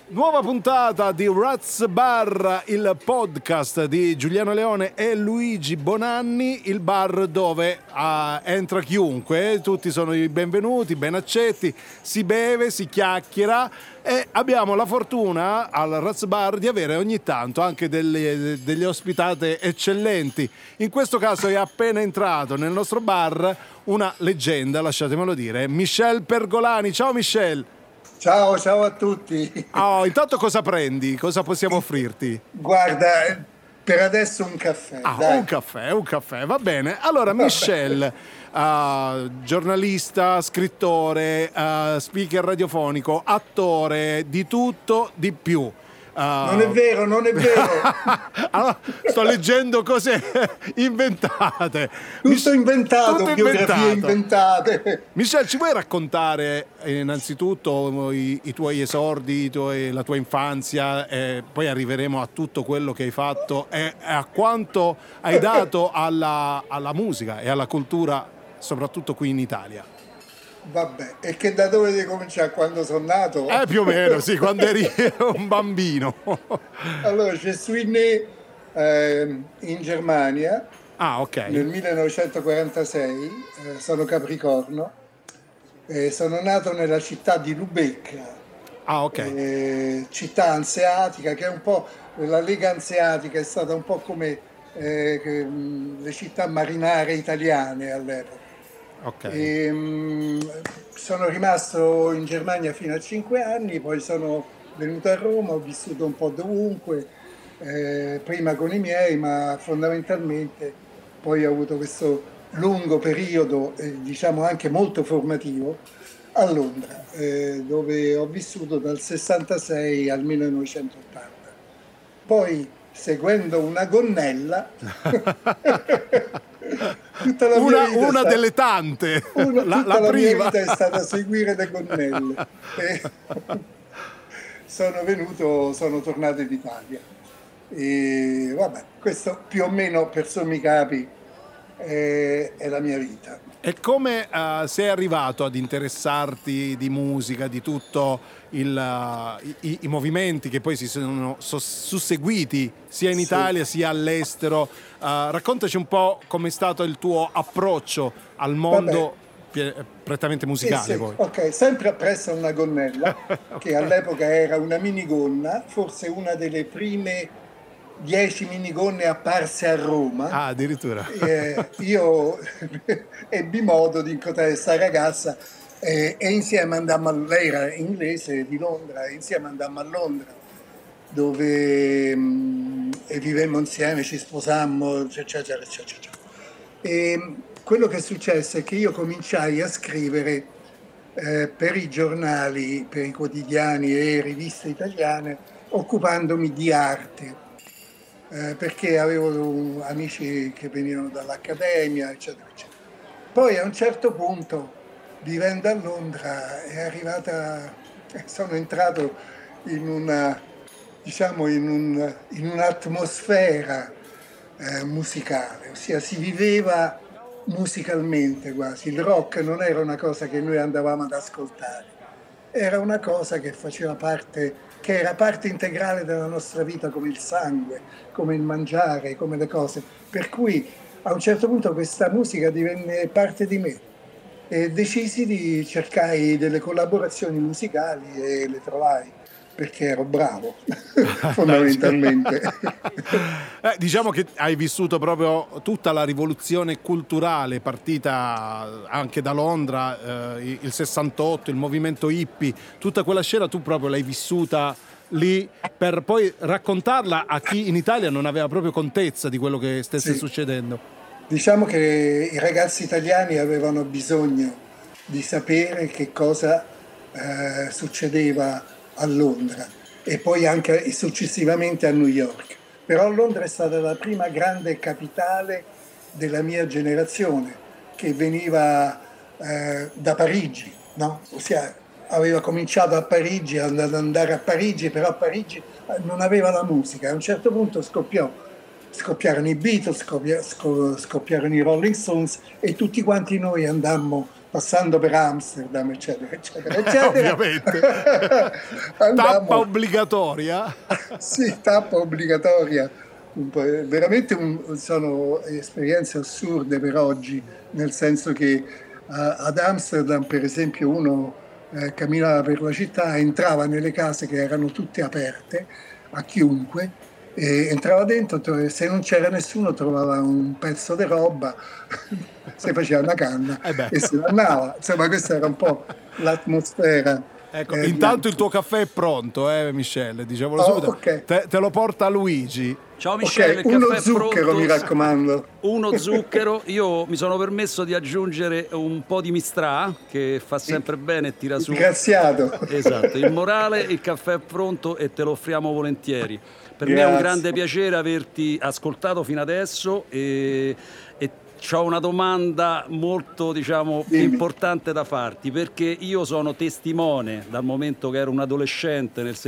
Nuova puntata di Raz Bar, il podcast di Giuliano Leone e Luigi Bonanni, il bar dove entra chiunque, tutti sono i benvenuti, ben accetti, si beve, si chiacchiera e abbiamo la fortuna al Raz Bar di avere ogni tanto anche delle ospitate eccellenti. In questo caso è appena entrato nel nostro bar una leggenda, lasciatemelo dire, Michel Pergolani. Ciao Michel! Ciao a tutti. Oh, intanto cosa prendi? Cosa possiamo offrirti? Guarda, per adesso un caffè. Dai. Un caffè, va bene. Allora, Michel, giornalista, scrittore, speaker radiofonico, attore, di tutto, di più. Non è vero. Allora, sto leggendo cose inventate. Tutto inventato, biografie inventate. Michel, ci vuoi raccontare innanzitutto i tuoi esordi, la tua infanzia, e poi arriveremo a tutto quello che hai fatto e a quanto hai dato alla musica e alla cultura, soprattutto qui in Italia? Vabbè, e che da dove devi cominciare? Quando sono nato? Più o meno, sì, quando eri un bambino. Allora, je suis né in Germania ok. nel 1946, sono Capricorno, sono nato nella città di Lubecca, ok. città anseatica, che è un po', la Lega Anseatica è stata un po' come le città marinare italiane all'epoca. Okay. Sono rimasto in Germania fino a 5 anni, poi sono venuto a Roma, ho vissuto un po' dovunque, prima con i miei, ma fondamentalmente poi ho avuto questo lungo periodo, diciamo anche molto formativo, a Londra, dove ho vissuto dal 66 al 1980. Poi, seguendo una gonnella, tutta la mia vita una delle tante, la prima. mia vita è stata seguire le gonnelle. Sono tornato in Italia. E vabbè, questo più o meno per sommi capi è la mia vita. E come sei arrivato ad interessarti di musica, di tutto i movimenti che poi si sono susseguiti sia in Italia sia all'estero? Raccontaci un po' com'è stato il tuo approccio al mondo prettamente musicale. Sì. Poi. Ok, sempre appresso una gonnella, che all'epoca era una minigonna, forse una delle prime 10 minigonne apparse a Roma. Addirittura. Io ebbi modo di incontrare questa ragazza e insieme andammo, lei era inglese di Londra, e insieme andammo a Londra, dove vivemmo insieme, ci sposammo, eccetera. E quello che successe è che io cominciai a scrivere per i giornali, per i quotidiani e riviste italiane, occupandomi di arte. Perché avevo amici che venivano dall'accademia, eccetera. Poi a un certo punto, vivendo a Londra, sono entrato in un'atmosfera musicale, ossia si viveva musicalmente quasi. Il rock non era una cosa che noi andavamo ad ascoltare, era una cosa che faceva parte, che era parte integrale della nostra vita, come il sangue, come il mangiare, come le cose. Per cui a un certo punto questa musica divenne parte di me e decisi di cercare delle collaborazioni musicali e le trovai, perché ero bravo, fondamentalmente. Diciamo che hai vissuto proprio tutta la rivoluzione culturale partita anche da Londra, il 68, il movimento hippie, tutta quella scena tu proprio l'hai vissuta lì per poi raccontarla a chi in Italia non aveva proprio contezza di quello che stesse succedendo. Diciamo che i ragazzi italiani avevano bisogno di sapere che cosa succedeva a Londra e poi anche successivamente a New York. Però Londra è stata la prima grande capitale della mia generazione, che veniva da Parigi, no? Ossia, aveva cominciato a Parigi, ad andare a Parigi, però a Parigi non aveva la musica. A un certo punto scoppiarono i Beatles, scoppiarono i Rolling Stones e tutti quanti noi andammo passando per Amsterdam, eccetera, eccetera, eccetera. Ovviamente. Tappa obbligatoria. Sì, tappa obbligatoria. Veramente sono esperienze assurde per oggi, nel senso che ad Amsterdam, per esempio, uno camminava per la città, entrava nelle case che erano tutte aperte a chiunque, e entrava dentro, se non c'era nessuno trovava un pezzo di roba, si faceva una canna e se ne andava. Insomma, questa era un po' l'atmosfera. Ecco, intanto il tuo caffè è pronto, Michele, diciamolo subito. Okay. Te lo porta Luigi. Ciao Michele, il uno caffè zucchero, è pronto. Mi raccomando. Uno zucchero. Io mi sono permesso di aggiungere un po' di Mistrà, che fa sempre bene e tira su. Graziato. Esatto, il morale, il caffè è pronto e te lo offriamo volentieri. Per me è un grande piacere averti ascoltato fino adesso e ho una domanda molto, importante da farti, perché io sono testimone, dal momento che ero un adolescente nel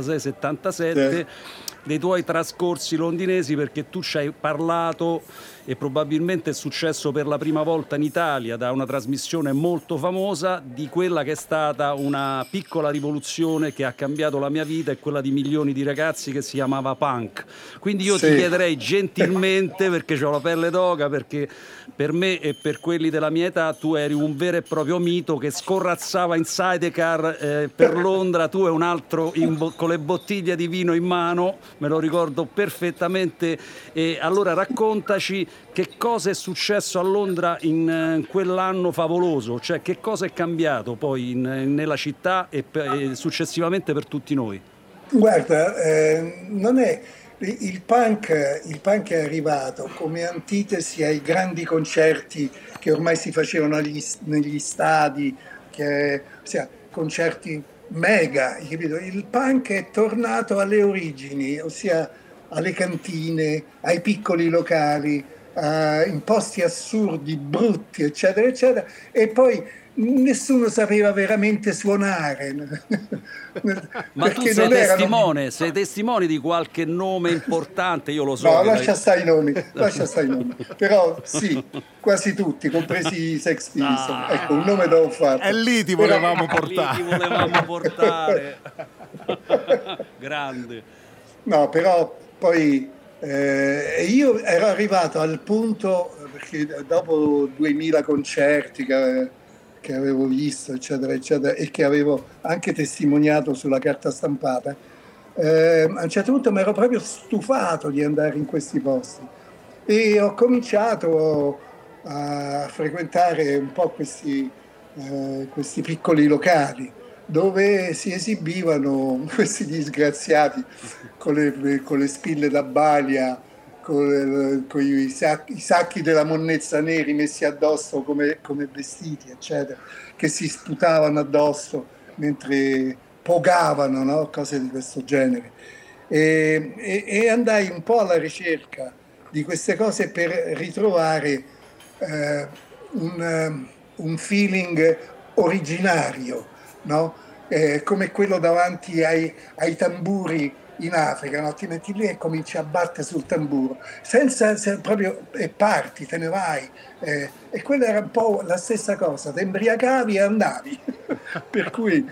76-77, dei tuoi trascorsi londinesi, perché tu ci hai parlato e probabilmente è successo per la prima volta in Italia da una trasmissione molto famosa di quella che è stata una piccola rivoluzione che ha cambiato la mia vita e quella di milioni di ragazzi, che si chiamava punk. Quindi io ti chiederei gentilmente, perché ho la pelle d'oca, perché per me e per quelli della mia età tu eri un vero e proprio mito che scorrazzava in sidecar per Londra, tu e un altro con le bottiglie di vino in mano, me lo ricordo perfettamente. E allora raccontaci che cosa è successo a Londra in quell'anno favoloso, cioè che cosa è cambiato poi nella città e successivamente per tutti noi. Guarda, non è... Il punk è arrivato come antitesi ai grandi concerti che ormai si facevano negli stadi, ossia, concerti mega, capito? Il punk è tornato alle origini, ossia alle cantine, ai piccoli locali, in posti assurdi, brutti, eccetera, eccetera, e poi nessuno sapeva veramente suonare. Ma tu sei testimone di qualche nome importante? Io lo so. No, lascia stare i nomi. Però sì, quasi tutti, compresi i Sex Pistols. Ecco, un nome devo fare. E lì ti volevamo portare. Grande. No, però poi io ero arrivato al punto, perché dopo 2000 concerti che avevo visto, eccetera, eccetera, e che avevo anche testimoniato sulla carta stampata, a un certo punto mi ero proprio stufato di andare in questi posti e ho cominciato a frequentare un po' questi piccoli locali dove si esibivano questi disgraziati con le spille da balia, con i sacchi della monnezza neri messi addosso come vestiti, eccetera, che si sputavano addosso mentre pogavano, no? Cose di questo genere. E andai un po' alla ricerca di queste cose per ritrovare un feeling originario, no? Come quello davanti ai tamburi in Africa, no? Ti metti lì e cominci a battere sul tamburo senza proprio, e parti, te ne vai, e quella era un po' la stessa cosa, ti imbriacavi e andavi per cui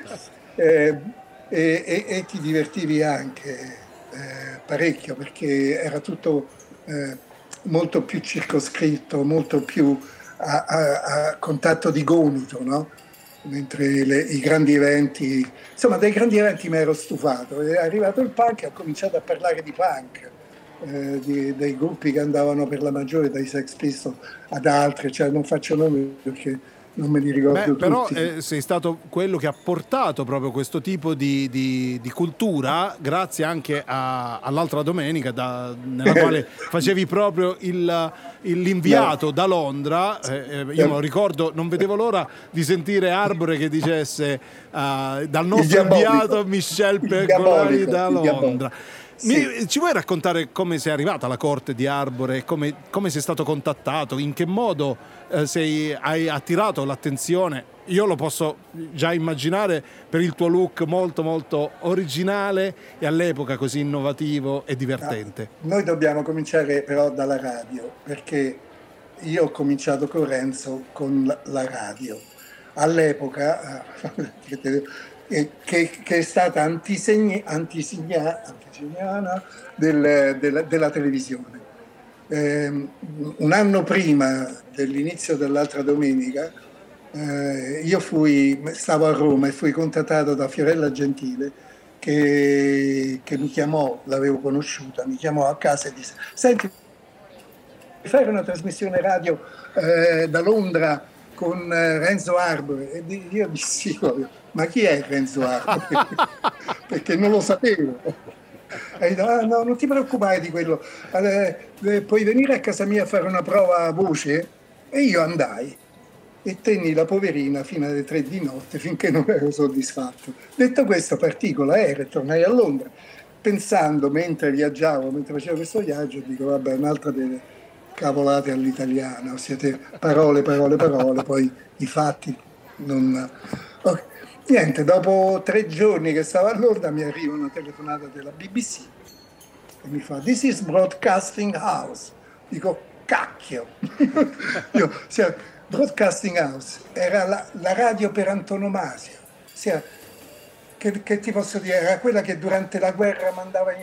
e ti divertivi anche parecchio, perché era tutto molto più circoscritto, molto più a contatto di gomito, no? Mentre i grandi eventi, insomma, dei grandi eventi mi ero stufato. È arrivato il punk e ho cominciato a parlare di punk, dei gruppi che andavano per la maggiore, dai Sex Pistols ad altri, cioè non faccio nomi perché non me li ricordo tutti. Però sei stato quello che ha portato proprio questo tipo di cultura, grazie anche all'altra domenica, nella quale facevi proprio l'inviato da Londra. Io me lo ricordo, non vedevo l'ora di sentire Arbore che dicesse dal nostro inviato Michel Pergolari da Londra. Sì. Ci vuoi raccontare come sei arrivata alla corte di Arbore, come sei stato contattato, in che modo hai attirato l'attenzione? Io lo posso già immaginare per il tuo look molto molto originale e all'epoca così innovativo e divertente. Noi dobbiamo cominciare però dalla radio, perché io ho cominciato con Renzo con la radio. all'epoca, che è stata antesignana della televisione. Un anno prima dell'inizio dell'altra domenica, io stavo a Roma e fui contattato da Fiorella Gentile che mi chiamò, l'avevo conosciuta, mi chiamò a casa e disse: senti, fare una trasmissione radio da Londra con Renzo Arbore? E io dissi: ma chi è Renzo Arbore? Perché non lo sapevo. E no, non ti preoccupare di quello, puoi venire a casa mia a fare una prova a voce? E io andai e tenni la poverina fino alle 3 di notte finché non ero soddisfatto. Detto questo, partì con l'aereo e tornai a Londra, pensando, mentre viaggiavo, mentre facevo questo viaggio, dico: vabbè, un'altra delle cavolate all'italiana, siete parole, poi i fatti non... Okay. Niente, dopo 3 giorni che stavo a Londra mi arriva una telefonata della BBC e mi fa: "This is Broadcasting House". Dico: cacchio! Broadcasting House era la radio per antonomasia, che ti posso dire, era quella che durante la guerra mandava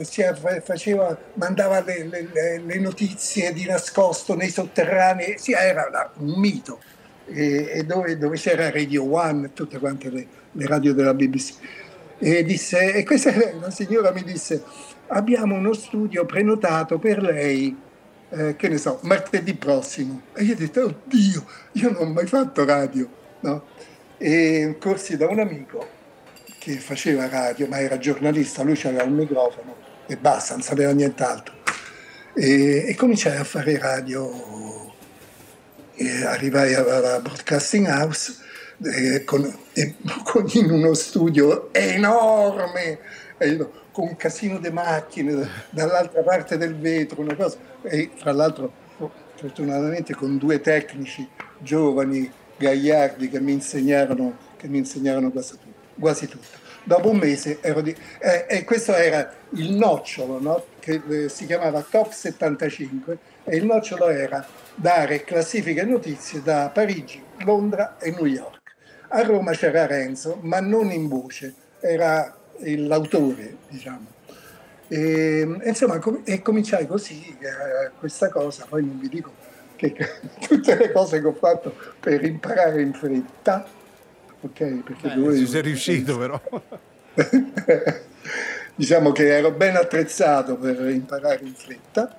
le notizie di nascosto nei sotterranei, era un mito. E dove c'era Radio One, tutte quante le radio della BBC. E questa la signora mi disse: abbiamo uno studio prenotato per lei, che ne so, martedì prossimo. E io ho detto: oddio, io non ho mai fatto radio, no? E corsi da un amico che faceva radio, ma era giornalista, lui aveva un microfono e basta, non sapeva nient'altro. E cominciai a fare radio. E arrivai alla Broadcasting House in uno studio enorme, con un casino di macchine dall'altra parte del vetro, una cosa, e fra l'altro fortunatamente con 2 tecnici giovani, gagliardi, che mi insegnarono quasi tutto. Dopo un mese e questo era il nocciolo, no? Che si chiamava Top 75, e il nocciolo era dare classifiche e notizie da Parigi, Londra e New York. A Roma c'era Renzo, ma non in voce, era l'autore, diciamo. Insomma, cominciai così questa cosa. Poi non vi dico che tutte le cose che ho fatto per imparare in fretta, ok? Perché ci sei riuscito però. Diciamo che ero ben attrezzato per imparare in fretta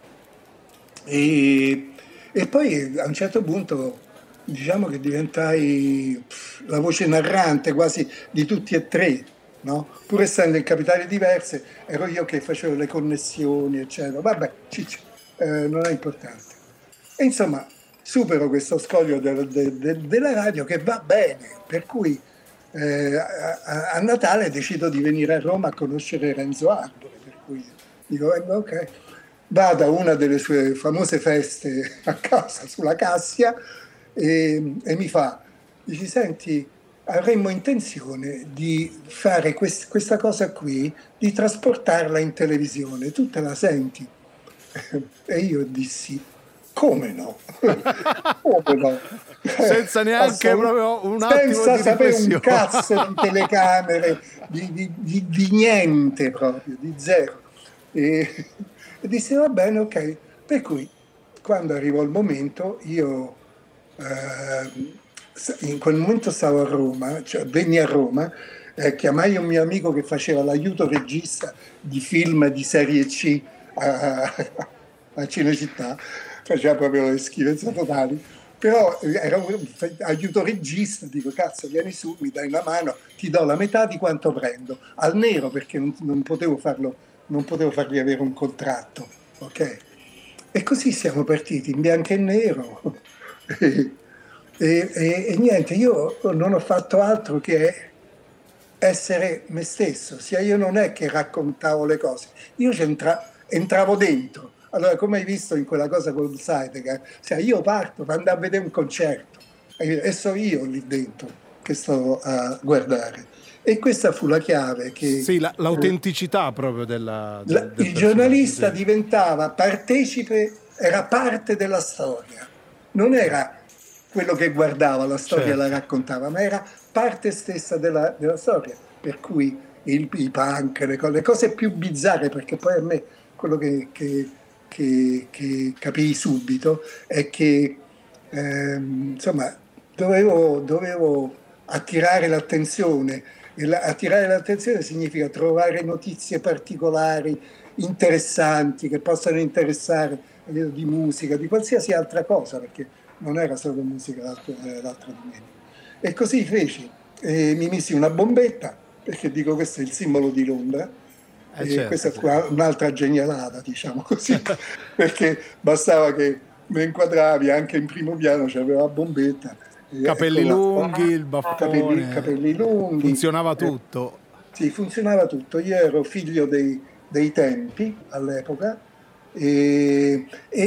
e poi a un certo punto diciamo che diventai la voce narrante quasi di tutti e 3, no? Pur essendo in capitali diverse, ero io che facevo le connessioni, eccetera. Vabbè, non è importante. E insomma, supero questo scoglio della radio, che va bene, per cui a Natale decido di venire a Roma a conoscere Renzo Arbore, per cui dico: ok, vado a una delle sue famose feste a casa sulla Cassia e mi dice: senti, avremmo intenzione di fare questa cosa qui, di trasportarla in televisione, tu te la senti? E io dissi: come no? Come no? Senza neanche proprio un attimo senza di sapere riflessione. Un cazzo di telecamere, di niente proprio, di zero. E disse: va bene, ok. Per cui quando arrivò il momento, io in quel momento stavo a Roma, cioè venni a Roma, chiamai un mio amico che faceva l'aiuto regista di film di serie C a Cinecittà, faceva proprio le schifezze totali, però era un aiuto regista. Dico: cazzo, vieni su, mi dai una mano, ti do la metà di quanto prendo, al nero, perché non potevo fargli avere un contratto, ok? E così siamo partiti in bianco e nero e niente, io non ho fatto altro che essere me stesso. Sia io non è che raccontavo le cose, io entravo dentro. Allora, come hai visto in quella cosa con Sidecar, io parto per andare a vedere un concerto e so io lì dentro che sto a guardare. E questa fu la chiave che... Sì, l'autenticità proprio il giornalista diventava partecipe, era parte della storia. Non era quello che guardava, la storia Certo. la raccontava, ma era parte stessa della storia, per cui i punk, le cose più bizzarre, perché poi a me quello che capii subito è che insomma dovevo attirare l'attenzione, e attirare l'attenzione significa trovare notizie particolari, interessanti, che possano interessare di musica, di qualsiasi altra cosa, perché non era solo musica l'altra domenica. E così feci, mi misi una bombetta, perché dico questo è il simbolo di Londra, certo, questa è un'altra genialata, diciamo così, perché bastava che mi inquadravi anche in primo piano, c'aveva la bombetta. Capelli lunghi, il baffone, capelli lunghi. funzionava tutto. Sì, funzionava tutto. Io ero figlio dei tempi all'epoca ed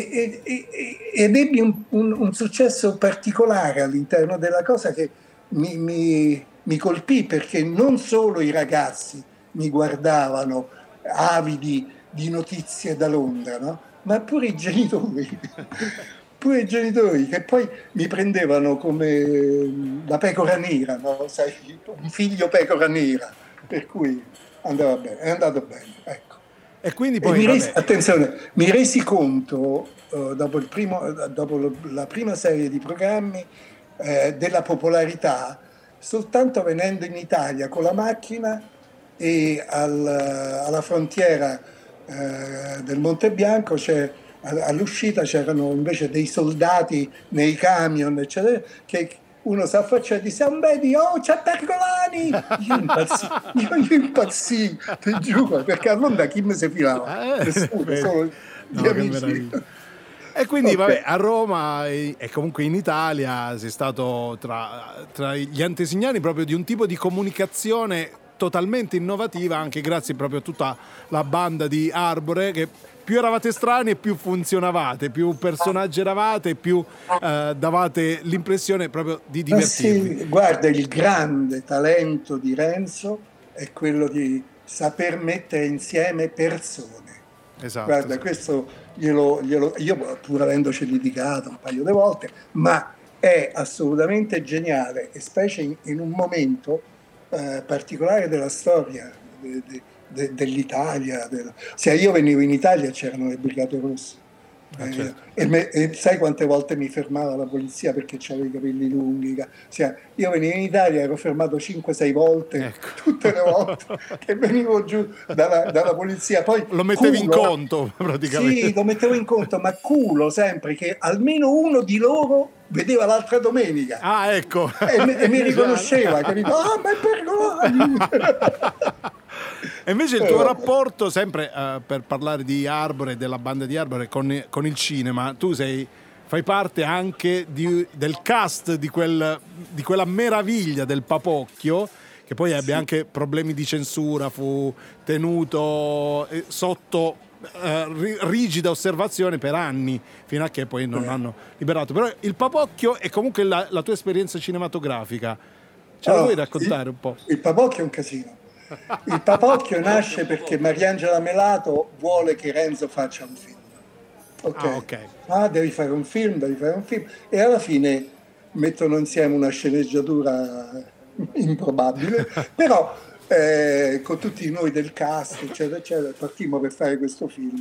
ebbi un successo particolare all'interno della cosa che mi colpì, perché non solo i ragazzi mi guardavano avidi di notizie da Londra, no? Ma pure i genitori. Pure i genitori che poi mi prendevano come la pecora nera, no? Sai, un figlio pecora nera, per cui andava bene, è andato bene, ecco. E quindi poi attenzione, mi resi conto dopo la prima serie di programmi della popolarità soltanto venendo in Italia con la macchina e alla frontiera del Monte Bianco all'uscita c'erano invece dei soldati nei camion, eccetera, che uno si affaccia e dice: vedi, oh, c'è Pergolani! Io impazzì, ti giuro, perché a Londra chi mi si filava? Nessuno, solo gli amici. E quindi vabbè, a Roma e comunque in Italia sei stato tra gli antesignani proprio di un tipo di comunicazione totalmente innovativa, anche grazie proprio a tutta la banda di Arbore, che più eravate strani e più funzionavate, più personaggi eravate, più davate l'impressione proprio di divertirvi. Sì, guarda, il grande talento di Renzo è quello di saper mettere insieme persone. Esatto. Guarda, questo io pur avendoci litigato un paio di volte, ma è assolutamente geniale, e specie in un momento particolare della storia dell'Italia. Io venivo in Italia e c'erano le Brigate Rosse. Certo. E sai quante volte mi fermava la polizia perché avevo i capelli lunghi? Io venivo in Italia, ero fermato 5-6 volte, ecco. Tutte le volte che venivo giù dalla polizia. Poi lo mettevi in conto praticamente. Sì, lo mettevo in conto, ma culo sempre che almeno uno di loro vedeva l'altra domenica. Ah, ecco. E mi riconosceva, capito? Ah, ma è Pergolani! E invece il tuo rapporto, sempre per parlare di Arbore e della banda di Arbore, con il cinema, tu fai parte anche del cast di quella meraviglia del Papocchio, che poi ebbe anche problemi di censura, fu tenuto sotto rigida osservazione per anni, fino a che poi non hanno liberato. Però il Papocchio è comunque la tua esperienza cinematografica. Ce la vuoi raccontare un po'? Il Papocchio è un casino. Il Papocchio nasce perché Mariangela Melato vuole che Renzo faccia un film. Ok. Devi fare un film. E alla fine mettono insieme una sceneggiatura improbabile, però con tutti noi del cast, eccetera, eccetera, partimmo per fare questo film.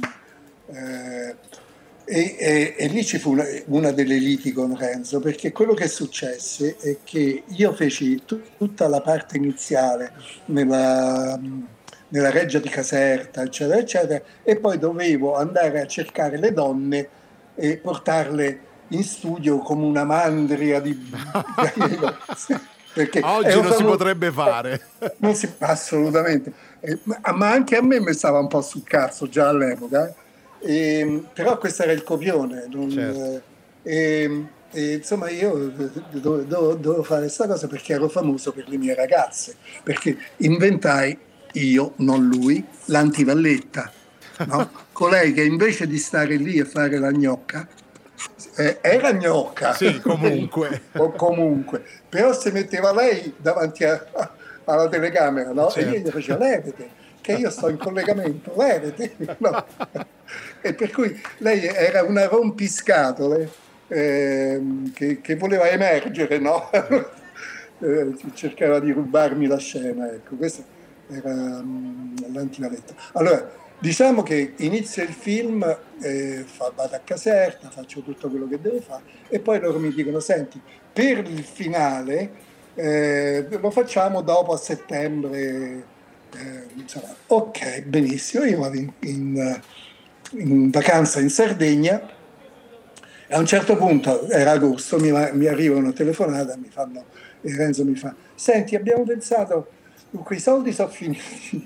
E lì ci fu una delle liti con Renzo, perché quello che successe è che io feci tutta la parte iniziale nella reggia di Caserta, eccetera, eccetera, e poi dovevo andare a cercare le donne e portarle in studio come una mandria di... Perché oggi non si potrebbe fare. Assolutamente. Ma anche a me mi stava un po' sul cazzo già all'epoca. Però questo era il copione. Certo. Insomma, io dovevo fare questa cosa perché ero famoso per le mie ragazze. Perché inventai, io, non lui, l'antivalletta. No? Colei che invece di stare lì e fare la gnocca, era gnocca. Sì, comunque. O comunque. Però se metteva lei davanti alla telecamera, no? Certo. E io gli facevo: levate, che io sto in collegamento, levate. No. E per cui lei era una rompiscatole che voleva emergere, no? Cercava di rubarmi la scena, ecco, questo era l'antivaletta. Allora, diciamo che inizia il film, vado a Caserta, faccio tutto quello che devo fare e poi loro mi dicono, senti, per il finale lo facciamo dopo a settembre, insomma, ok, benissimo, io vado in vacanza in Sardegna. A un certo punto, era agosto, mi arriva una telefonata, e Renzo mi fa, senti, abbiamo pensato, quei soldi sono finiti.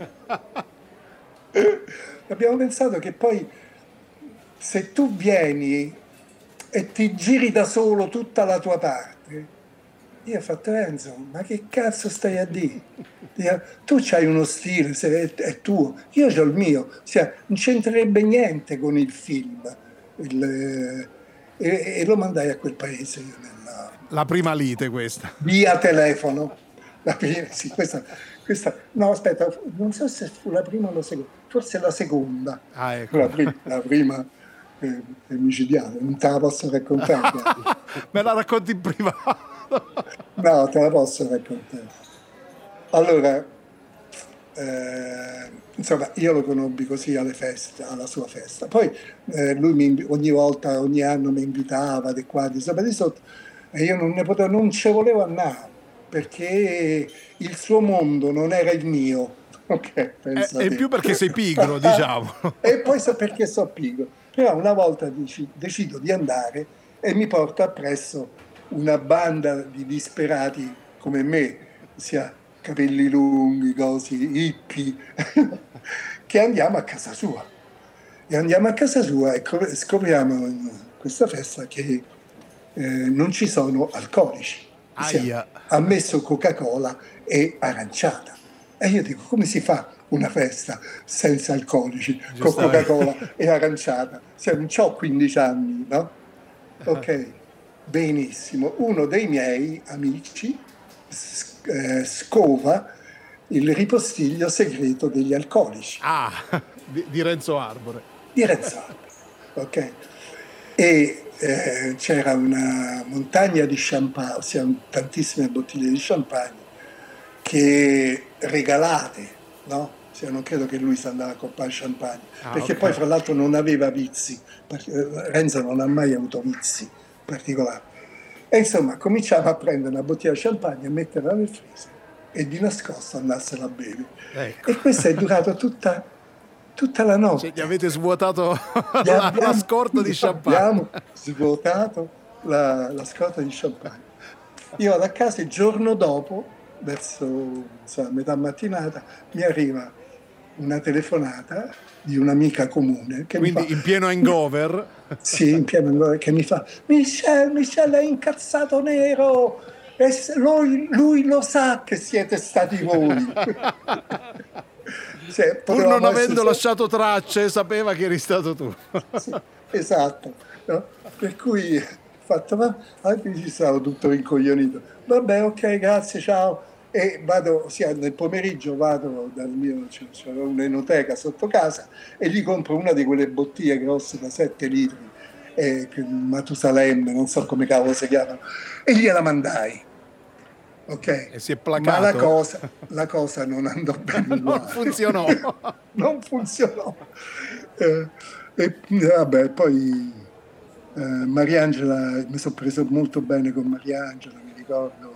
Abbiamo pensato che poi se tu vieni e ti giri da solo tutta la tua parte, io ho fatto, Renzo, ma che cazzo stai a dire? Tu c'hai uno stile, è tuo, io ho il mio, non c'entrerebbe niente con il film. E lo mandai a quel paese io la prima lite questa via telefono, sì, questa no, aspetta, non so se fu la prima o la seconda, forse la seconda. Ecco. La prima è micidiale, non te la posso raccontare. Me la racconti in privato? No, te la posso raccontare. Allora, insomma, io lo conobbi così alle feste, alla sua festa. Poi lui ogni anno mi invitava di qua, di sopra, di sotto, e io non ci volevo andare perché il suo mondo non era il mio. Okay, e in più perché sei pigro, diciamo. E poi perché so pigro. Però una volta decido di andare e mi porto appresso una banda di disperati come me, sia capelli lunghi, così, hippie, che andiamo a casa sua. E andiamo a casa sua e scopriamo in questa festa che non ci sono alcolici. Ha messo Coca-Cola e aranciata. E io dico, come si fa una festa senza alcolici, con Coca-Cola e aranciata? Non ho 15 anni, no? Ok, benissimo. Uno dei miei amici scova il ripostiglio segreto degli alcolici. Di Renzo Arbore. Di Renzo Arbore, ok. E c'era una montagna di champagne, ossia tantissime bottiglie di champagne che regalate, no? Non credo che lui si andava a comprare champagne, perché poi fra l'altro non aveva vizi, Renzo non ha mai avuto vizi particolari. E insomma cominciamo a prendere una bottiglia di champagne e metterla nel freezer e di nascosto andarsela a bere. Ecco. E questo è durato tutta la notte. Cioè, gli avete svuotato la scorta di champagne. Abbiamo svuotato la scorta di champagne. Io vado a casa il giorno dopo, verso metà mattinata, mi arriva una telefonata di un'amica comune. Quindi in pieno hangover? Sì, in pieno hangover, che mi fa Michel è incazzato nero, e lui lo sa che siete stati voi. Pur non avendo lasciato tracce, sapeva che eri stato tu. Sì, esatto, no? Per cui fatto, anche ci stavo tutto rincoglionito. Vabbè, ok, grazie, ciao. E vado, nel pomeriggio vado dal mio, c'è un'enoteca sotto casa e gli compro una di quelle bottiglie grosse da 7 litri, Matusalemme, non so come cavolo si chiamano, e gliela mandai. Ok, e si è placato. Ma la cosa non andò bene. Non funzionò. Non funzionò. E vabbè, poi Mariangela, mi sono preso molto bene con Mariangela, mi ricordo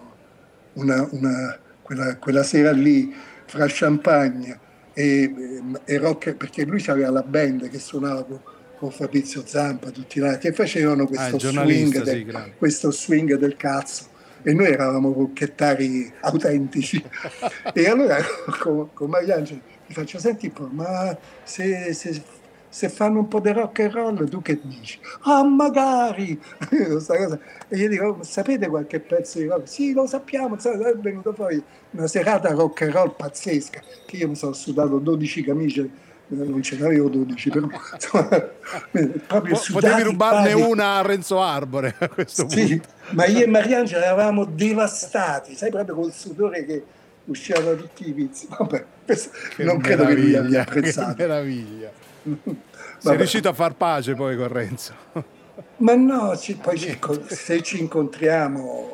quella sera lì fra champagne e rock, perché lui aveva la band che suonava con Fabrizio Zampa, tutti là, che facevano questo swing del cazzo. E noi eravamo rocchettari autentici. E allora con Mariangela mi faccio, senti, ma se fanno un po' di rock and roll, tu che dici? Magari! E io dico, sapete qualche pezzo di rock? Sì, lo sappiamo, è venuto fuori una serata rock and roll pazzesca, che io mi sono sudato 12 camicie, non ce n'avevo 12, però insomma, proprio potevi rubarne una a Renzo Arbore a questo punto. Ma io e Mariangela eravamo devastati, sai, proprio col sudore che usciva da tutti i vizi. Vabbè, non credo che lui abbia apprezzato. Che meraviglia. Sei riuscito a far pace poi con Renzo? Ma no, se ci incontriamo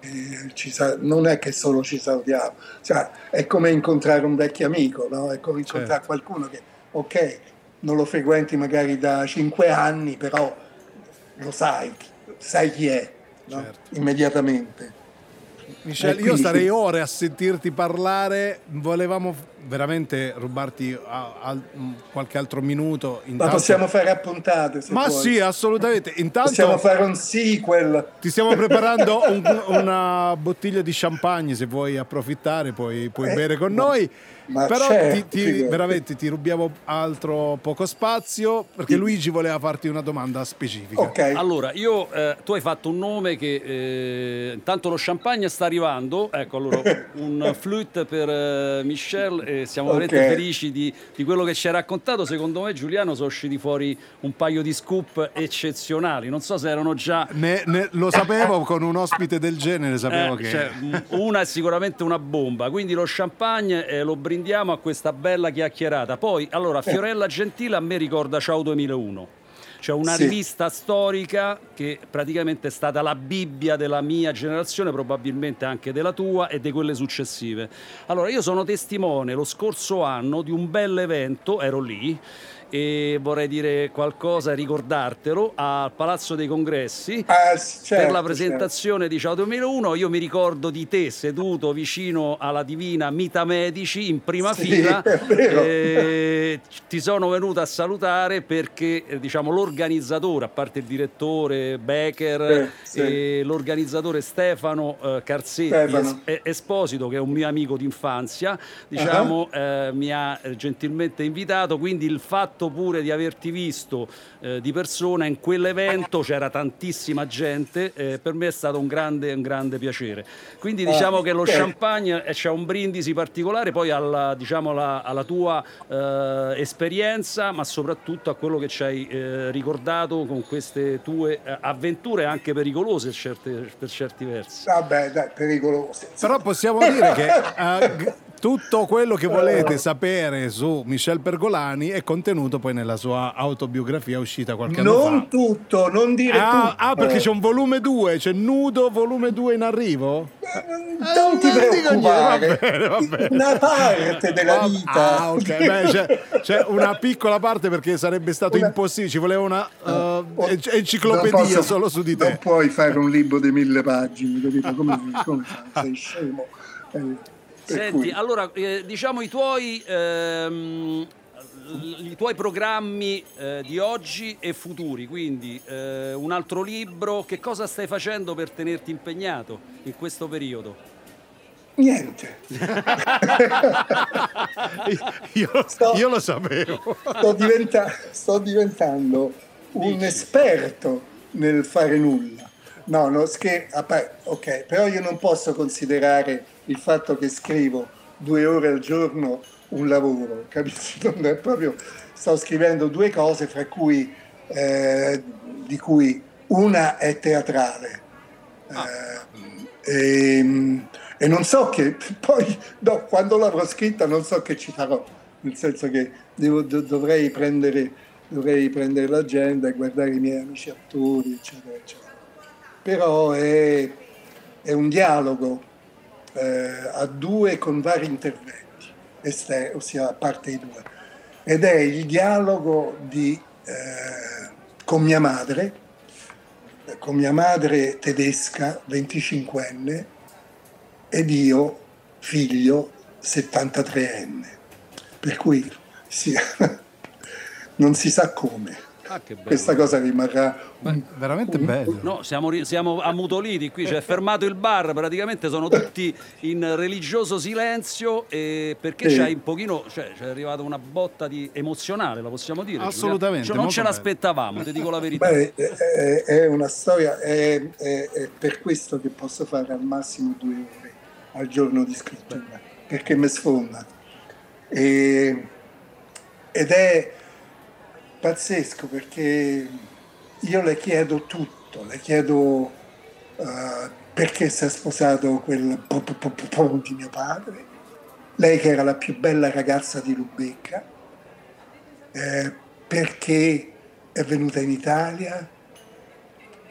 non è che solo ci salutiamo, cioè, è come incontrare un vecchio amico, no? È come incontrare qualcuno che, ok, non lo frequenti magari da 5 anni, però lo sai chi è, no? Immediatamente. Michel, io starei ore a sentirti parlare, volevamo veramente rubarti qualche altro minuto. Ma possiamo fare a puntate, se ma vuoi. Sì, assolutamente. Intanto possiamo fare un sequel. Ti stiamo preparando una bottiglia di champagne, se vuoi approfittare puoi bere con noi. Però veramente ti rubiamo altro poco spazio, perché Luigi voleva farti una domanda specifica. Okay. Allora, tu hai fatto un nome che intanto lo champagne sta arrivando, ecco, allora un flute per Michel, e siamo veramente felici di quello che ci hai raccontato. Secondo me, Giuliano, sono usciti fuori un paio di scoop eccezionali, non so se erano già... Lo sapevo, con un ospite del genere sapevo che... Cioè, una è sicuramente una bomba, quindi lo champagne lo brindiamo a questa bella chiacchierata. Poi, allora, Fiorella Gentile a me ricorda Ciao 2001. Cioè una rivista storica che praticamente è stata la Bibbia della mia generazione, probabilmente anche della tua e di quelle successive. Allora, io sono testimone lo scorso anno di un bel evento, ero lì, e vorrei dire qualcosa, ricordartelo, al Palazzo dei Congressi, per la presentazione di Ciao 2001. Io mi ricordo di te seduto vicino alla divina Mita Medici in prima fila, ti sono venuto a salutare perché diciamo l'organizzatore, a parte il direttore Becker e l'organizzatore Stefano Carsetti Esposito, che è un mio amico d'infanzia, diciamo, mi ha gentilmente invitato, quindi il fatto pure di averti visto di persona in quell'evento, c'era tantissima gente, per me è stato un grande piacere. Quindi diciamo che lo champagne c'è un brindisi particolare poi alla tua esperienza, ma soprattutto a quello che ci hai ricordato con queste tue avventure anche pericolose per certi versi. Vabbè, dai, pericolose. Però possiamo dire che tutto quello che volete sapere su Michel Pergolani è contenuto poi nella sua autobiografia uscita qualche anno fa. Non tutto, non dire tutto. Perché c'è un volume 2, c'è Nudo volume 2 in arrivo? Non ti preoccupare, va bene. Una parte della vita. C'è una piccola parte, perché sarebbe stato impossibile, ci voleva una enciclopedia solo su di te. Non puoi fare un libro di 1000 pagine, capito? Come fai? Sei scemo. Senti, allora, diciamo i tuoi programmi di oggi e futuri, quindi un altro libro, che cosa stai facendo per tenerti impegnato in questo periodo? Niente. io lo sapevo. Sto diventando un esperto nel fare nulla. No, ok, però io non posso considerare il fatto che scrivo 2 ore al giorno un lavoro, capisci? Non è proprio, sto scrivendo 2 cose, fra cui di cui una è teatrale, e non so che poi quando l'avrò scritta non so che ci farò, nel senso che dovrei prendere l'agenda e guardare i miei amici attori, eccetera eccetera. Però è un dialogo a 2 con vari interventi, ossia a parte i 2, ed è il dialogo con mia madre tedesca, 25enne, ed io, figlio, 73enne, per cui non si sa come. Questa cosa rimarrà veramente bello. No, siamo ammutoliti qui, cioè fermato il bar, praticamente sono tutti in religioso silenzio, perché c'hai un pochino, cioè c'è arrivata una botta emozionale, la possiamo dire? Assolutamente. Cioè, non ce l'aspettavamo, ti dico la verità. È una storia, è per questo che posso fare al massimo 2 ore al giorno di scrittura, perché mi sfonda. Ed è pazzesco, perché io le chiedo tutto, le chiedo perché si è sposato quel di mio padre, lei che era la più bella ragazza di Lubecca, perché è venuta in Italia,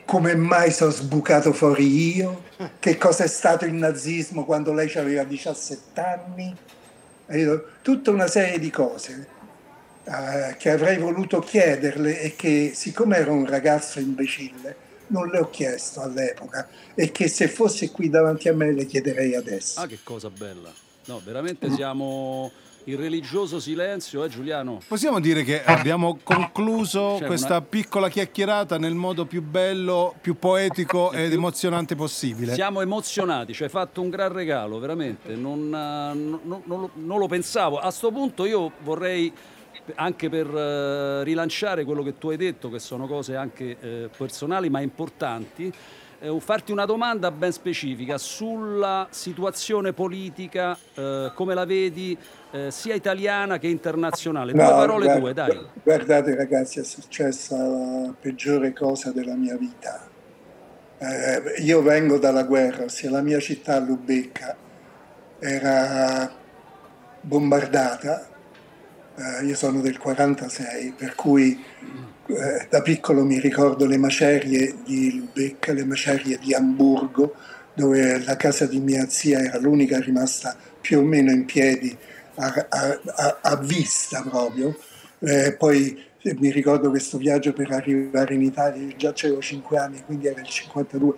come mai sono sbucato fuori io, che cosa è stato il nazismo quando lei aveva 17 anni, tutta una serie di cose che avrei voluto chiederle e che, siccome ero un ragazzo imbecille, non le ho chiesto all'epoca e che se fosse qui davanti a me le chiederei adesso. Ah, che cosa bella. No, veramente siamo in religioso silenzio, Giuliano? Possiamo dire che abbiamo concluso questa piccola chiacchierata nel modo più bello, più poetico ed emozionante possibile. Siamo emozionati, ci hai fatto un gran regalo, veramente. Non lo pensavo. A sto punto io vorrei, anche per rilanciare quello che tu hai detto, che sono cose anche personali ma importanti, farti una domanda ben specifica sulla situazione politica, come la vedi, sia italiana che internazionale. Due parole tue, dai. Guardate ragazzi, è successa la peggiore cosa della mia vita. Io vengo dalla guerra, ossia la mia città, Lubecca, era bombardata. Io sono del 46, per cui da piccolo mi ricordo le macerie di Lubecca, le macerie di Amburgo, dove la casa di mia zia era l'unica rimasta più o meno in piedi a vista proprio. Poi mi ricordo questo viaggio per arrivare in Italia, io già avevo 5 anni, quindi era il 52,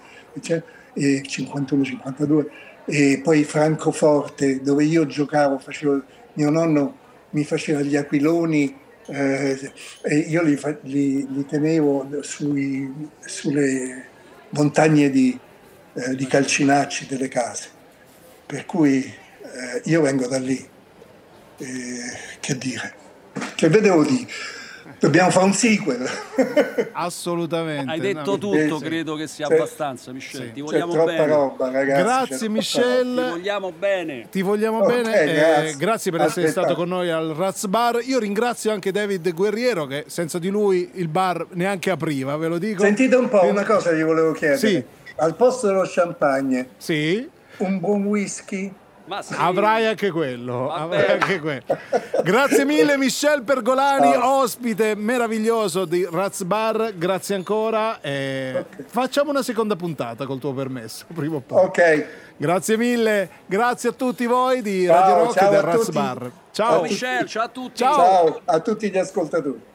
51-52, e poi Francoforte, dove io giocavo, mio nonno mi faceva gli aquiloni e io li tenevo sulle montagne di calcinacci delle case, per cui io vengo da lì. Che dire? Che vedevo dire? Dobbiamo fare un sequel. Assolutamente. Hai detto tutto, credo che sia abbastanza, Michel. Sì. Ti vogliamo troppa bene. Roba, ragazzi. Grazie Michel. Ti vogliamo bene. Ti vogliamo bene. Grazie per essere Aspetta. stato con noi al Raz Bar. Io ringrazio anche David Guerriero, che senza di lui il bar neanche apriva, ve lo dico. Sentite un po', una cosa gli volevo chiedere. Sì. Al posto dello champagne, Sì. un buon whisky? Ma sì. Avrai anche quello. Vabbè. Grazie mille Michel Pergolani, ospite meraviglioso di Raz Bar. Grazie ancora. Facciamo una seconda puntata col tuo permesso, prima o poi. Ok. Grazie mille. Grazie a tutti voi di Radio Rock e del Raz tutti. Bar. Ciao Michel, ciao a tutti. Ciao a tutti gli ascoltatori.